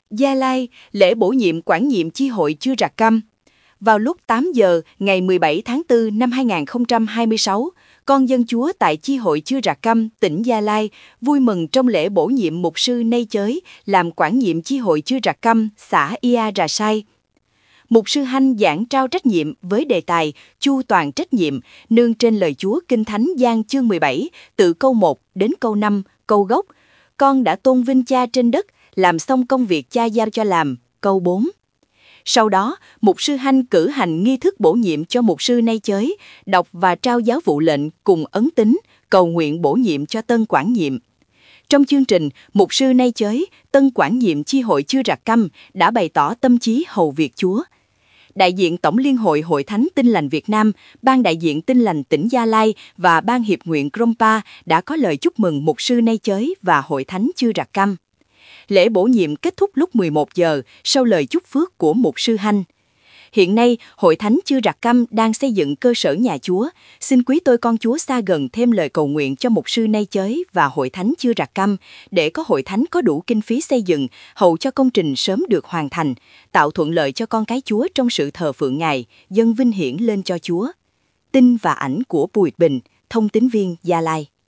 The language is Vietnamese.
Gia Lai, lễ bổ nhiệm quản nhiệm chi hội Chư Rạc Căm. Vào lúc 8 giờ ngày 17 tháng 4 năm 2026, con dân Chúa tại chi hội Chư Rạc Căm, tỉnh Gia Lai, vui mừng trong lễ bổ nhiệm mục sư Nay Chới làm quản nhiệm chi hội Chư Rạc Căm, xã Ia Rà Sai. Mục sư Hanh giảng trao trách nhiệm với đề tài chu toàn trách nhiệm, nương trên lời Chúa Kinh Thánh Giăng chương 17, từ câu 1 đến câu 5, câu gốc. Con đã tôn vinh Cha trên đất, làm xong công việc Cha giao cho làm, câu 4. Sau đó, mục sư Hanh cử hành nghi thức bổ nhiệm cho mục sư Nay Chới, đọc và trao giáo vụ lệnh cùng ấn tín, cầu nguyện bổ nhiệm cho tân quản nhiệm. Trong chương trình, mục sư Nay Chới, tân quản nhiệm chi hội Chư Rạc Căm, đã bày tỏ tâm trí hầu việc Chúa. Đại diện Tổng Liên hội Hội Thánh Tin lành Việt Nam, Ban đại diện Tin lành tỉnh Gia Lai và Ban hiệp nguyện Krompa đã có lời chúc mừng mục sư Nay Chới và Hội Thánh Chư Rạc Căm. Lễ bổ nhiệm kết thúc lúc 11 giờ sau lời chúc phước của mục sư Hanh. Hiện nay, Hội Thánh Chư Rạc Căm đang xây dựng cơ sở nhà Chúa. Xin quý tôi con Chúa xa gần thêm lời cầu nguyện cho mục sư Nay Chới và Hội Thánh Chư Rạc Căm để có Hội Thánh có đủ kinh phí xây dựng, hầu cho công trình sớm được hoàn thành, tạo thuận lợi cho con cái Chúa trong sự thờ phượng Ngài, dâng vinh hiển lên cho Chúa. Tin và ảnh của Bùi Bình, thông tín viên Gia Lai.